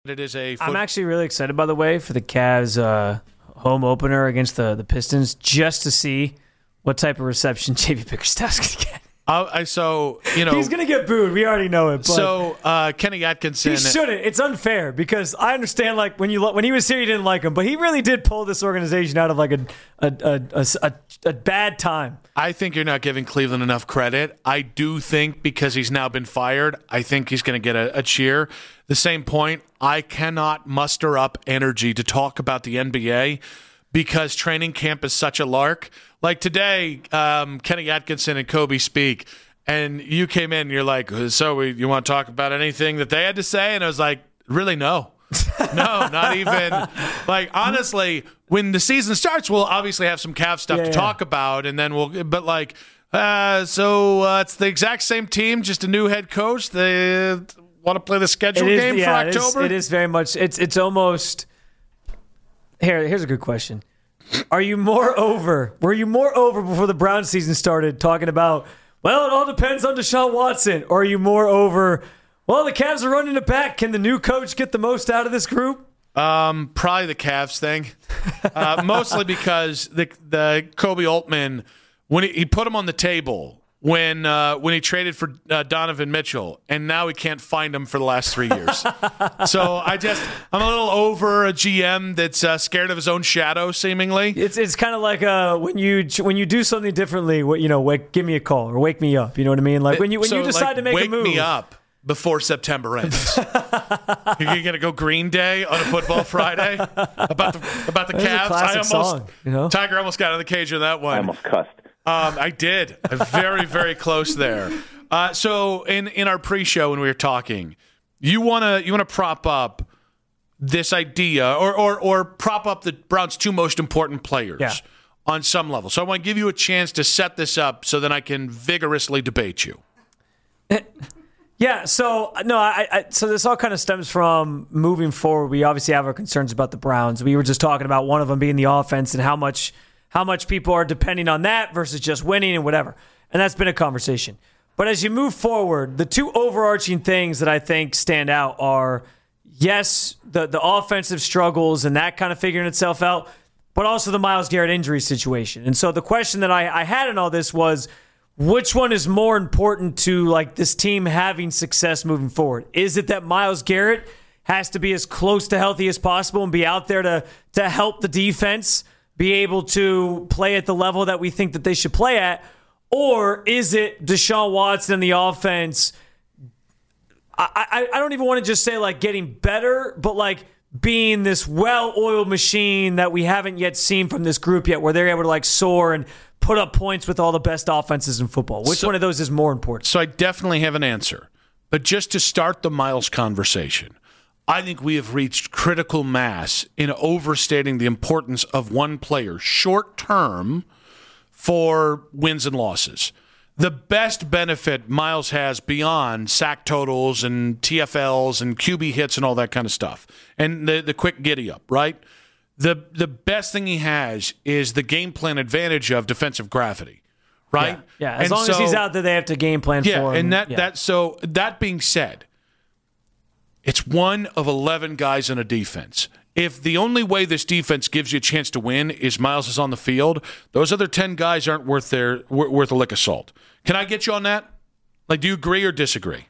It is I'm actually really excited, by the way, for the Cavs home opener against the Pistons, just to see what type of reception JP Bickerstaff's going to get. He's going to get booed. We already know it. But so Kenny Atkinson, he shouldn't. It's unfair because I understand like when he was here, you didn't like him, but he really did pull this organization out of like a bad time. I think you're not giving Cleveland enough credit. I do think because he's now been fired, I think he's going to get a cheer. The same point, I cannot muster up energy to talk about the NBA because training camp is such a lark. Like today, Kenny Atkinson and Kobe speak, and you came in and you're like, so you want to talk about anything that they had to say? And I was like, really, no. No, not even. Like, honestly, when the season starts, we'll obviously have some Cavs stuff to talk about, and then but like, it's the exact same team, just a new head coach. They want to play the schedule game for October? It is very much. It's almost. Here's a good question. Were you more over before the Browns season started talking about, well, it all depends on Deshaun Watson? Or are you more over, well, the Cavs are running it back. Can the new coach get the most out of this group? Probably the Cavs thing. Mostly because the Kobe Altman, when he put him on the table when he traded for Donovan Mitchell, and now he can't find him for the last 3 years. So I'm a little over a GM that's scared of his own shadow, seemingly. It's kind of like when you do something differently, give me a call or wake me up. You know what I mean? Like when you decide to make a move. Wake me up before September ends. You're going to go Green Day on a football Friday about the Cavs. Tiger almost got in the cage of that one. I almost cussed. I did. Very, very close there. So in our pre-show when we were talking, you wanna prop up this idea or prop up the Browns' two most important players on some level. So I want to give you a chance to set this up so then I can vigorously debate you. Yeah, so so this all kind of stems from moving forward. We obviously have our concerns about the Browns. We were just talking about one of them being the offense and how much people are depending on that versus just winning and whatever. And that's been a conversation. But as you move forward, the two overarching things that I think stand out are, yes, the offensive struggles and that kind of figuring itself out, but also the Myles Garrett injury situation. And so the question that I had in all this was, which one is more important to like this team having success moving forward? Is it that Myles Garrett has to be as close to healthy as possible and be out there to help the defense be able to play at the level that we think that they should play at? Or is it Deshaun Watson and the offense? I don't even want to just say like getting better, but like being this well-oiled machine that we haven't yet seen from this group yet, where they're able to like soar and put up points with all the best offenses in football. Which one of those is more important? So I definitely have an answer. But just to start the Myles conversation, I think we have reached critical mass in overstating the importance of one player short term for wins and losses. The best benefit Myles has beyond sack totals and TFLs and QB hits and all that kind of stuff, and the quick giddy up, right? The best thing he has is the game plan advantage of defensive gravity, right? Yeah. As long as he's out there, they have to game plan for him. And so that being said, it's one of 11 guys on a defense. If the only way this defense gives you a chance to win is Myles is on the field, those other 10 guys aren't worth a lick of salt. Can I get you on that? Like, do you agree or disagree?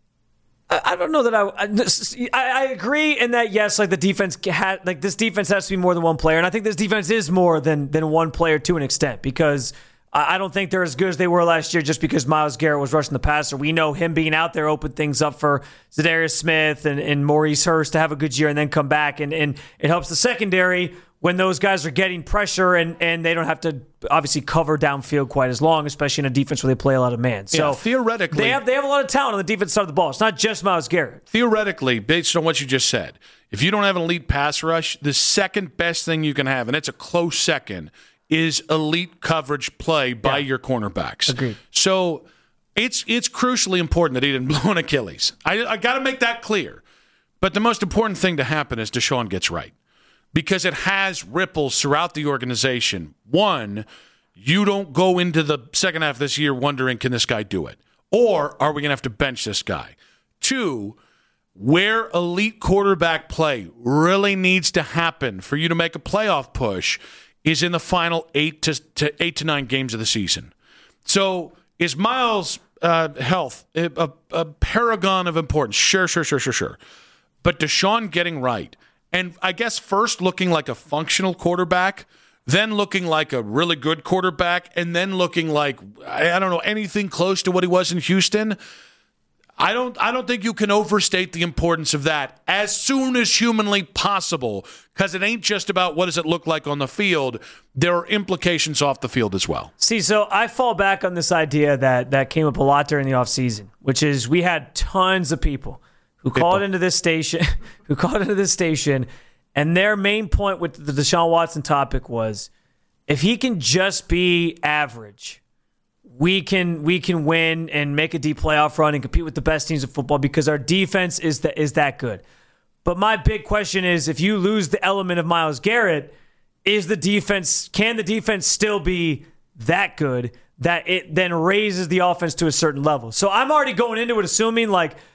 I don't know that I agree in that, yes, like the defense this defense has to be more than one player, and I think this defense is more than one player to an extent, because I don't think they're as good as they were last year just because Myles Garrett was rushing the passer. We know him being out there opened things up for Zadarius Smith and Maurice Hurst to have a good year and then come back, and it helps the secondary when those guys are getting pressure and they don't have to obviously cover downfield quite as long, especially in a defense where they play a lot of man. So theoretically, they have a lot of talent on the defense side of the ball. It's not just Myles Garrett. Theoretically, based on what you just said, if you don't have an elite pass rush, the second best thing you can have, and it's a close second, is elite coverage play by your cornerbacks. Agreed. So it's crucially important that he didn't blow an Achilles. I got to make that clear. But the most important thing to happen is Deshaun gets right, because it has ripples throughout the organization. One, you don't go into the second half of this year wondering, can this guy do it? Or are we going to have to bench this guy? Two, where elite quarterback play really needs to happen for you to make a playoff push is in the final 8 to 9 games of the season. So is Miles' health a paragon of importance? Sure. But Deshaun getting right, and I guess first looking like a functional quarterback, then looking like a really good quarterback, and then looking like, I don't know, anything close to what he was in Houston. I don't think you can overstate the importance of that as soon as humanly possible, because it ain't just about what does it look like on the field. There are implications off the field as well. See, so I fall back on this idea that came up a lot during the offseason, which is we had tons of people who called into this station, and their main point with the Deshaun Watson topic was, if he can just be average, we can win and make a deep playoff run and compete with the best teams in football because our defense is that good. But my big question is, if you lose the element of Myles Garrett, can the defense still be that good that it then raises the offense to a certain level? So I'm already going into it assuming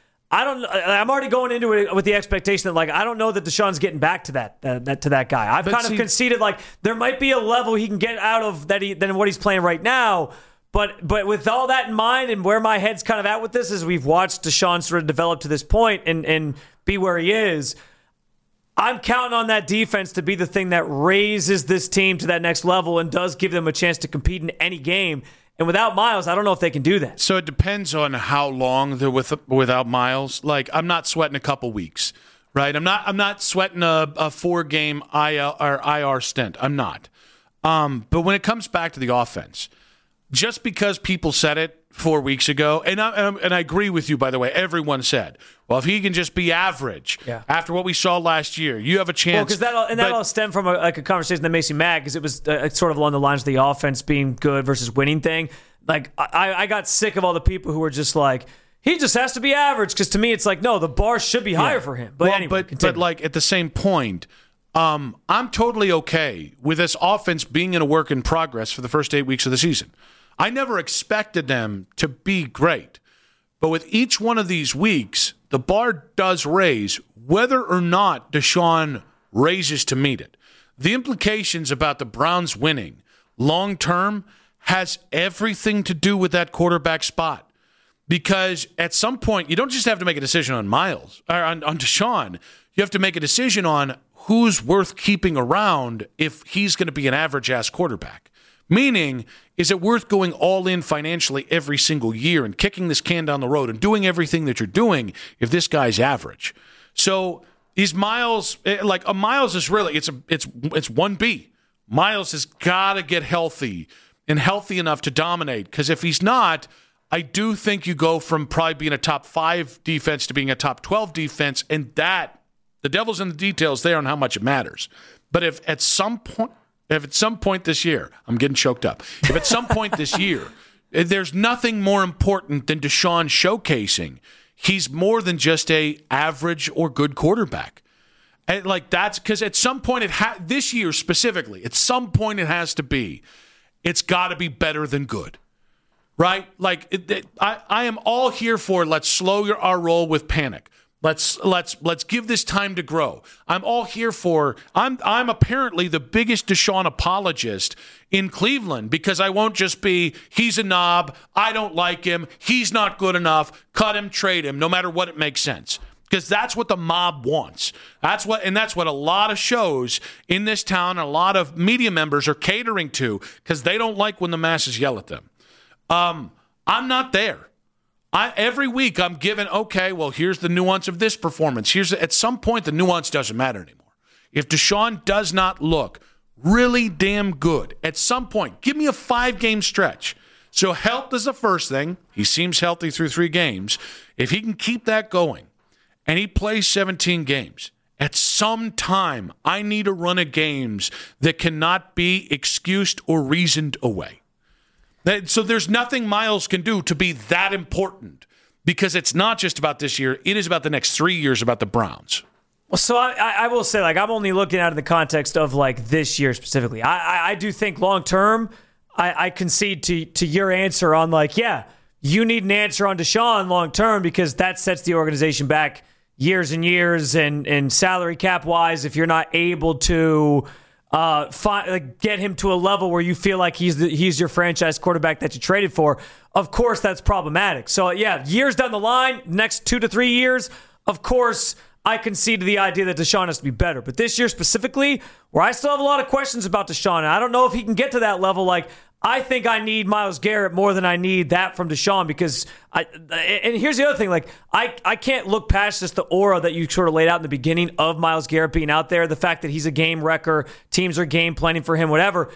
I'm already going into it with the expectation that I don't know that Deshaun's getting back to that guy. I've kind of conceded there might be a level he can get out of than what he's playing right now. But with all that in mind and where my head's kind of at with this is we've watched Deshaun sort of develop to this point and be where he is. I'm counting on that defense to be the thing that raises this team to that next level and does give them a chance to compete in any game. And without Myles, I don't know if they can do that. So it depends on how long they're without Myles. I'm not sweating a couple weeks, right? I'm not sweating a 4-game IR stint. I'm not. But when it comes back to the offense, just because people said it 4 weeks ago, and I agree with you, by the way, everyone said, well, if he can just be average after what we saw last year, you have a chance. Well, because that all stemmed from a conversation that makes me mad because it was sort of along the lines of the offense being good versus winning thing. I got sick of all the people who were just like, he just has to be average, because to me it's no, the bar should be higher for him. But anyway, but at the same point, I'm totally okay with this offense being in a work in progress for the first 8 weeks of the season. I never expected them to be great. But with each one of these weeks, the bar does raise, whether or not Deshaun raises to meet it. The implications about the Browns winning long-term has everything to do with that quarterback spot. Because at some point, you don't just have to make a decision on Myles, or on Deshaun. You have to make a decision on who's worth keeping around if he's going to be an average-ass quarterback. Meaning, is it worth going all in financially every single year and kicking this can down the road and doing everything that you're doing if this guy's average? So is Myles Myles is really it's 1B. Myles has got to get healthy and healthy enough to dominate, because if he's not, I do think you go from probably being a top 5 defense to being a top 12 defense, and that the devil's in the details there on how much it matters. But if at some point this year, I'm getting choked up. If at some point this year, there's nothing more important than Deshaun showcasing he's more than just a average or good quarterback. And that's because at some point this year specifically, at some point it has to be. It's got to be better than good, right? I am all here for let's slow our roll with panic. Let's give this time to grow. I'm all here for. I'm apparently the biggest Deshaun apologist in Cleveland, because I won't just be he's a knob, I don't like him, he's not good enough, cut him, trade him, no matter what it makes sense. Because that's what the mob wants. That's what a lot of shows in this town, a lot of media members are catering to, because they don't like when the masses yell at them. I'm not there. Every week I'm given, okay, well, here's the nuance of this performance. At some point, the nuance doesn't matter anymore. If Deshaun does not look really damn good, at some point, give me a 5-game stretch. So health is the first thing. He seems healthy through 3 games. If he can keep that going and he plays 17 games, at some time, I need a run of games that cannot be excused or reasoned away. So there's nothing Myles can do to be that important, because it's not just about this year. It is about the next 3 years, about the Browns. Well, so I will say, I'm only looking at it in the context of this year specifically. I do think long term, I concede to your answer on you need an answer on Deshaun long term, because that sets the organization back years and years, and salary cap wise, if you're not able to get him to a level where you feel like he's your franchise quarterback that you traded for, of course that's problematic. So yeah, years down the line, next 2 to 3 years, of course I concede to the idea that Deshaun has to be better. But this year specifically, where I still have a lot of questions about Deshaun, and I don't know if he can get to that level. Like, I think I need Myles Garrett more than I need that from Deshaun, because and here's the other thing, like I can't look past just the aura that you sort of laid out in the beginning of Myles Garrett being out there, the fact that he's a game wrecker, teams are game planning for him, whatever.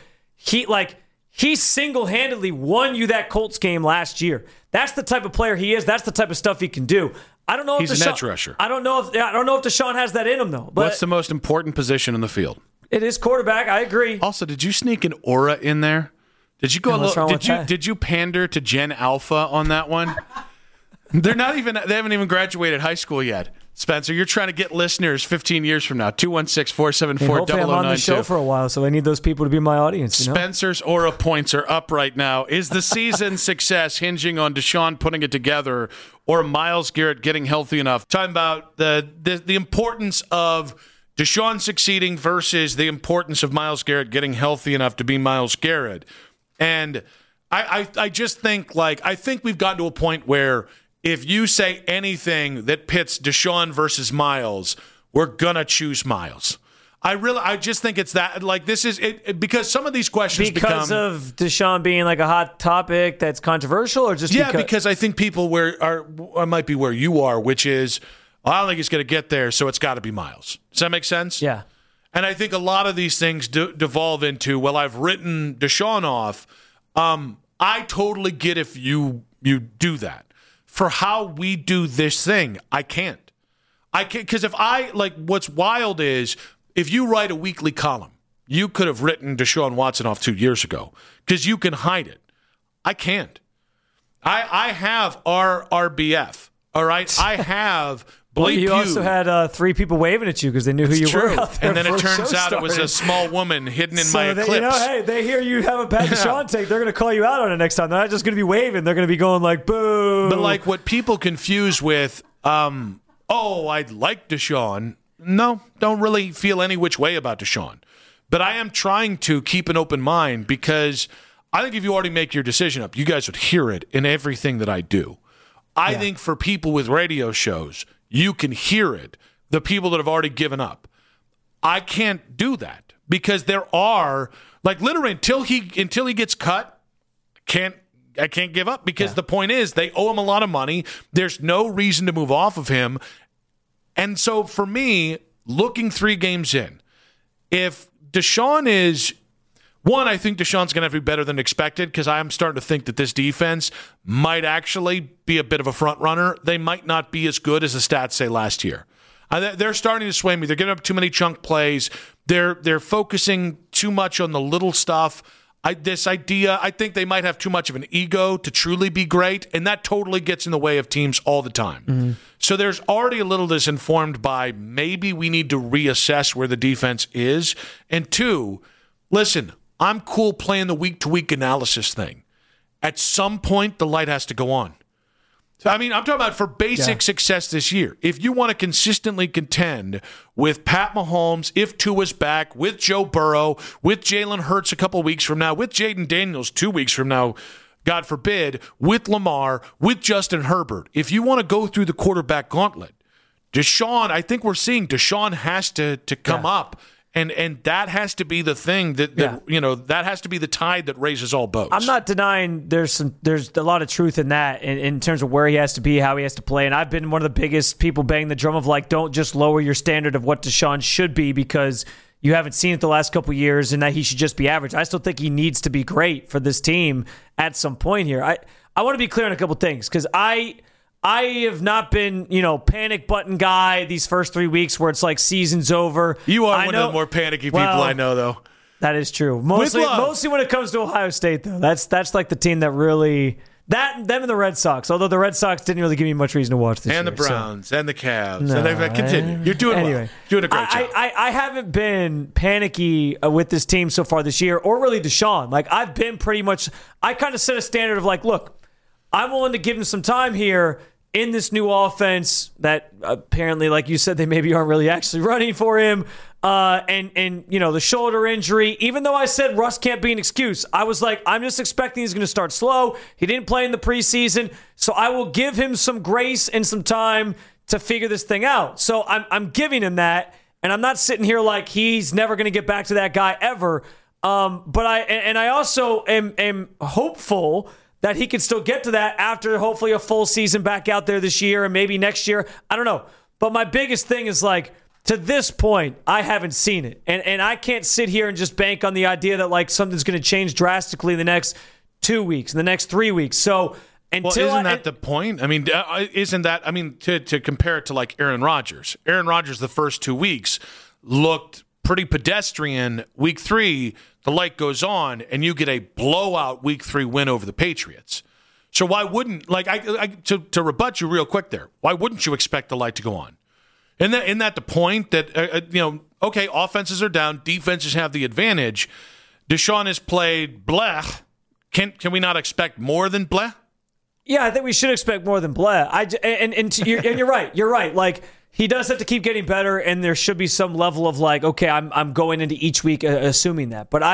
He single-handedly won you that Colts game last year. That's the type of player he is. That's the type of stuff he can do. I don't know if he's an edge rusher. I don't know if Deshaun has that in him though. But what's the most important position in the field? It is quarterback. I agree. Also, did you sneak an aura in there? Did you did you pander to Gen Alpha on that one? They haven't even graduated high school yet. Spencer, you're trying to get listeners 15 years from now. 216-474-0092. Hopefully I'm on the show for a while, so I need those people to be my audience. You know? Spencer's aura points are up right now. Is the season's success hinging on Deshaun putting it together or Myles Garrett getting healthy enough? Talking about the importance of Deshaun succeeding versus the importance of Myles Garrett getting healthy enough to be Myles Garrett. And I just think, I think we've gotten to a point where if you say anything that pits Deshaun versus Myles, we're going to choose Myles. I just think it's that, this is it, because some of these questions because of Deshaun being a hot topic that's controversial, or just because I think people might be where you are, which is, I don't think he's going to get there, so it's got to be Myles. Does that make sense? Yeah. And I think a lot of these things devolve into, well, I've written Deshaun off. I totally get if you do that. For how we do this thing, I can't. Because what's wild is, if you write a weekly column, you could have written Deshaun Watson off 2 years ago because you can hide it. I can't. I have RBF, all right? I have Bleep you also had 3 people waving at you because they knew who you were out there. And then it turns out it was a small woman hidden in my eclipse. Hey, they hear you have a bad Deshaun take. They're going to call you out on it next time. They're not just going to be waving. They're going to be going boo. But what people confuse with, I like Deshaun. No, don't really feel any which way about Deshaun. But I am trying to keep an open mind, because I think if you already make your decision up, you guys would hear it in everything that I do. I think for people with radio shows, you can hear it. The people that have already given up. I can't do that, because there are literally until he gets cut, I can't give up, because the point is they owe him a lot of money. There's no reason to move off of him. And so for me, looking 3 games in, if Deshaun is one, I think Deshaun's going to have to be better than expected, because I'm starting to think that this defense might actually be a bit of a front runner. They might not be as good as the stats say last year. They're starting to sway me. They're giving up too many chunk plays. They're focusing too much on the little stuff. I think they might have too much of an ego to truly be great, and that totally gets in the way of teams all the time. Mm-hmm. So there's already a little that's informed by maybe we need to reassess where the defense is. And 2, listen, I'm cool playing the week-to-week analysis thing. At some point, the light has to go on. So, I'm talking about for basic success this year. If you want to consistently contend with Pat Mahomes, if Tua's back, with Joe Burrow, with Jalen Hurts a couple weeks from now, with Jaden Daniels 2 weeks from now, God forbid, with Lamar, with Justin Herbert, if you want to go through the quarterback gauntlet, Deshaun, I think we're seeing Deshaun has to come up. And that has to be the thing that has to be the tide that raises all boats. I'm not denying there's a lot of truth in that in terms of where he has to be, how he has to play. And I've been one of the biggest people banging the drum of don't just lower your standard of what Deshaun should be because you haven't seen it the last couple of years and that he should just be average. I still think he needs to be great for this team at some point here. I want to be clear on a couple of things, because I have not been, panic button guy these first 3 weeks where it's season's over. You are one of the more panicky people I know, though. That is true. Mostly when it comes to Ohio State, though. That's the team that really them and the Red Sox. Although the Red Sox didn't really give me much reason to watch this year. And the Browns and the Cavs. And continue. You're doing well. Doing a great job. I haven't been panicky with this team so far this year, or really Deshaun. I've been pretty much. I kind of set a standard of look, I'm willing to give him some time here in this new offense that apparently, like you said, they maybe aren't really actually running for him. And the shoulder injury, even though I said Russ can't be an excuse, I was like, I'm just expecting he's going to start slow. He didn't play in the preseason, so I will give him some grace and some time to figure this thing out. So I'm giving him that, and I'm not sitting here like he's never going to get back to that guy ever. But I also am hopeful that he can still get to that after hopefully a full season back out there this year and maybe next year. I don't know. But my biggest thing is like, to this point, I haven't seen it. And I can't sit here and just bank on the idea that like something's going to change drastically in the next 2 weeks, in the next 3 weeks. So isn't that the point? I mean, to compare it to like Aaron Rodgers. Aaron Rodgers, the first 2 weeks looked pretty pedestrian. Week 3, the light goes on, and you get a blowout Week 3 win over the Patriots. So why wouldn't, to rebut you real quick there, why wouldn't you expect the light to go on? Isn't that the point that, okay, offenses are down, defenses have the advantage. Deshaun has played bleh. Can we not expect more than bleh? Yeah, I think we should expect more than bleh. You're right. You're right. Like, he does have to keep getting better, and there should be some level of like, okay, I'm going into each week assuming that. But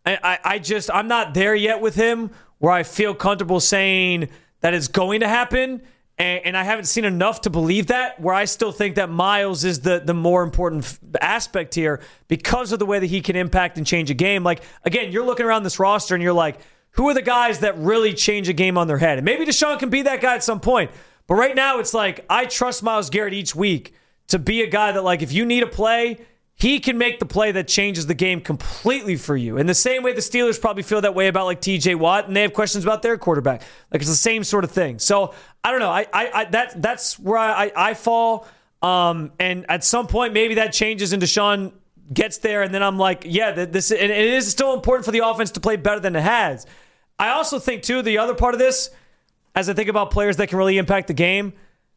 I'm not there yet with him where I feel comfortable saying that it's going to happen. And I haven't seen enough to believe that, where I still think that Miles is the more important aspect here because of the way that he can impact and change a game. Like, again, you're looking around this roster and you're like, who are the guys that really change a game on their head? And maybe Deshaun can be that guy at some point. But right now, it's like, I trust Myles Garrett each week to be a guy that, like, if you need a play, he can make the play that changes the game completely for you. In the same way the Steelers probably feel that way about like TJ Watt, and they have questions about their quarterback. Like, it's the same sort of thing. So I don't know. That's where I fall. And at some point, maybe that changes and Deshaun gets there, and then I'm like, yeah, and it is still important for the offense to play better than it has. I also think too, the other part of this, as I think about players that can really impact the game,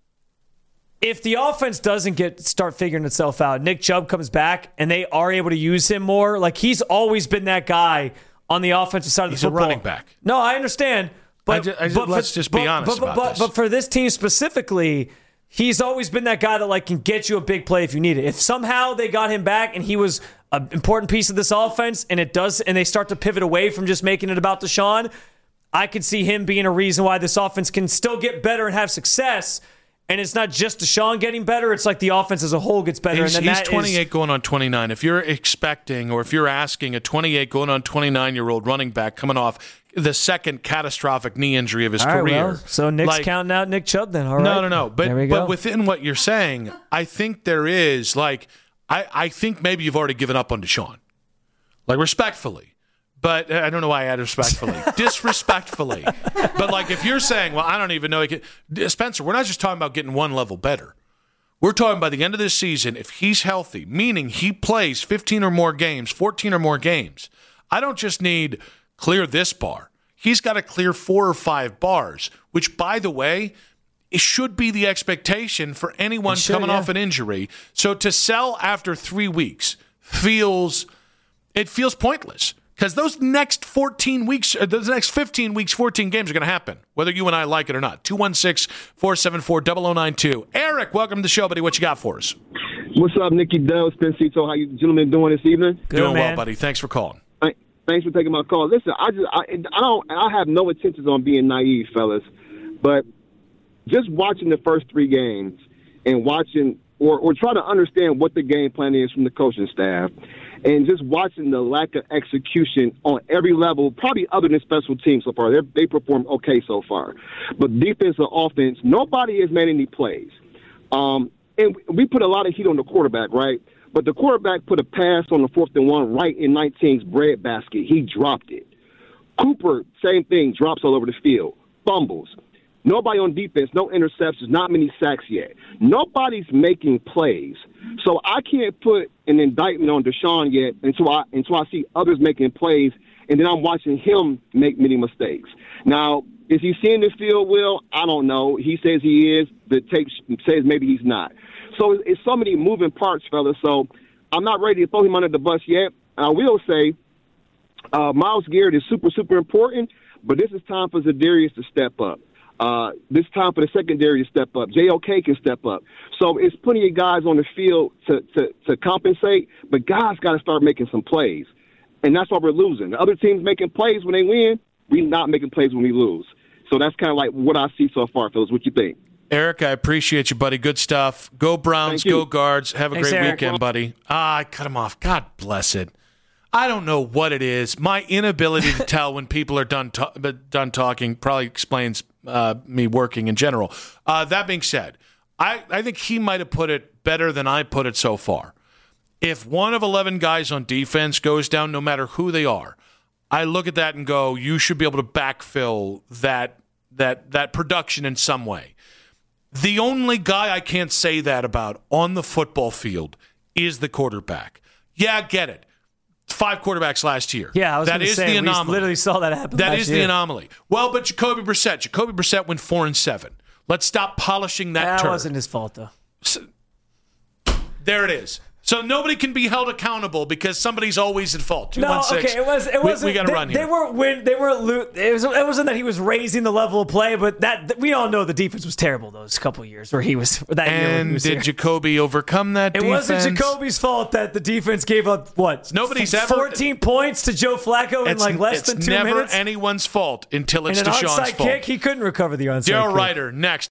if the offense doesn't start figuring itself out, Nick Chubb comes back and they are able to use him more. Like, he's always been that guy on the offensive side of the football. He's a running back. No, I understand. But let's just be honest about this. But for this team specifically, he's always been that guy that like can get you a big play if you need it. If somehow they got him back and he was an important piece of this offense, and they start to pivot away from just making it about Deshaun, I could see him being a reason why this offense can still get better and have success. And it's not just Deshaun getting better. It's like the offense as a whole gets better. He's 28 going on 29. If you're expecting or if you're asking a 28 going on 29-year-old running back coming off the second catastrophic knee injury of his career. Well, so Nick's counting out Nick Chubb then. All right. No. But within what you're saying, I think there is, like, I think maybe you've already given up on Deshaun. Like, respectfully. But I don't know why I add respectfully. Disrespectfully. But, like, if you're saying, well, I don't even know. Spencer, we're not just talking about getting one level better. We're talking by the end of this season, if he's healthy, meaning he plays 15 or more games, 14 or more games, I don't just need clear this bar. He's got to clear 4 or 5 bars, which, by the way, it should be the expectation for anyone coming off an injury. So to sell after 3 weeks feels pointless. Because those next 14 weeks, those next 15 weeks, 14 games are going to happen, whether you and I like it or not. 216-474-0092. Eric, welcome to the show, buddy. What you got for us? What's up, Nicky Dell, Spencito? How you gentlemen doing this evening? Doing well, buddy. Thanks for calling. Thanks for taking my call. Listen, I have no intentions on being naive, fellas, but just watching the first 3 games and watching or trying to understand what the game plan is from the coaching staff, and just watching the lack of execution on every level, probably other than special teams so far. They performed okay so far. But defense or offense, nobody has made any plays. And we put a lot of heat on the quarterback, right? But the quarterback put a pass on the 4th and 1 right in 19's breadbasket. He dropped it. Cooper, same thing, drops all over the field. Fumbles. Nobody on defense, no interceptions, not many sacks yet. Nobody's making plays. So I can't put an indictment on Deshaun yet until I see others making plays, and then I'm watching him make many mistakes. Now, is he seeing the field well? I don't know. He says he is. The tape says maybe he's not. So it's so many moving parts, fellas. So I'm not ready to throw him under the bus yet. I will say Myles Garrett is super, super important, but this is time for Zadarius to step up. This time for the secondary to step up. JOK can step up. So it's plenty of guys on the field to compensate, but guys got to start making some plays. And that's why we're losing. The other teams making plays when they win, we're not making plays when we lose. So that's kind of like what I see so far, Phillips. What you think? Eric, I appreciate you, buddy. Good stuff. Go Browns, go Guards. Have a Thanks, great Eric. weekend, buddy. I cut him off. God bless it. I don't know what it is. My inability to tell when people are done talking probably explains me working in general. That being said, I think he might have put it better than I put it so far. If one of 11 guys on defense goes down, no matter who they are, I look at that and go, you should be able to backfill that production in some way. The only guy I can't say that about on the football field is the quarterback. Yeah, get it. 5 quarterbacks last year. Yeah, I was that is say, the anomaly. We literally saw that happen. That last is year. the anomaly. Well, but Jacoby Brissett went 4-7. Let's stop polishing that That turd. wasn't his fault, though. There it is. So nobody can be held accountable because somebody's always at fault. 216. No, okay, it wasn't. We got to run here. They weren't. It wasn't that he was raising the level of play, but that we all know the defense was terrible those couple of years where he was. That year when he And was did here. Jacoby overcome that It defense? wasn't Jacoby's fault that the defense gave up what? Nobody's ever 14 points to Joe Flacco in like less than 2 minutes. It's never anyone's fault until it's And an Deshaun's onside fault. kick, he couldn't recover the onside Daryl kick. Ryder next.